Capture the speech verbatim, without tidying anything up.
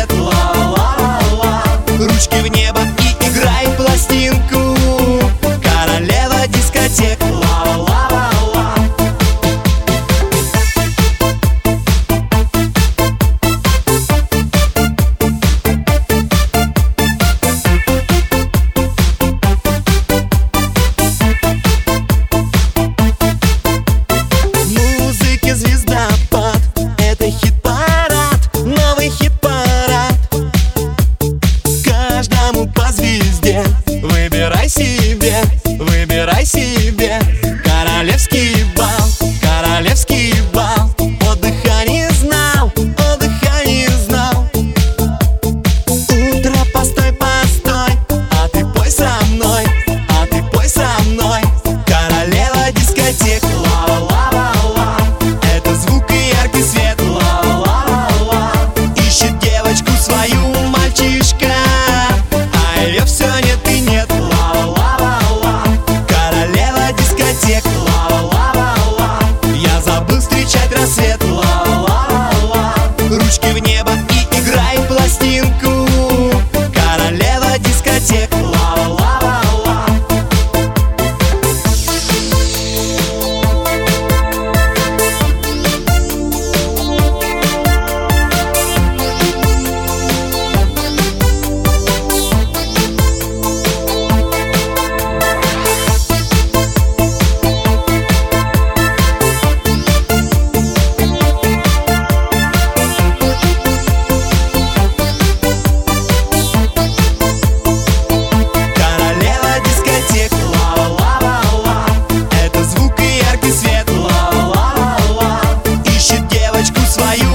ла-ла-ла-ла. Ручки в небо и играй пластинку, королева дискотек, ла-ла-ла-ла. Музыки звездопад, это хит-парад, новый хит-парад. Каждому по звезде, выбирай себе, выбирай себе. Королевский бал, королевский бал. Отдыха не знал, отдыха не знал. Утро, постой, постой, а ты пой со мной, а ты пой со мной. Королева дискотек, ла-ла-ла-ла. Это звук и яркий свет, ла-ла-ла-ла. Ищет девочку свою мальчишка, а ее все нет и нет, ла-ла-ла-ла. Королева дискотек, ла-ла-ла-ла. Я забыл встречать рассвет, ла-ла-ла-ла. Ручки в небо и играй пластинку, королева дискотек, ла-ла-ла-ла. Королева дискотек, ла-ла-ла-ла. Это звук и яркий свет, ла-ла-ла-ла. Ищет девочку свою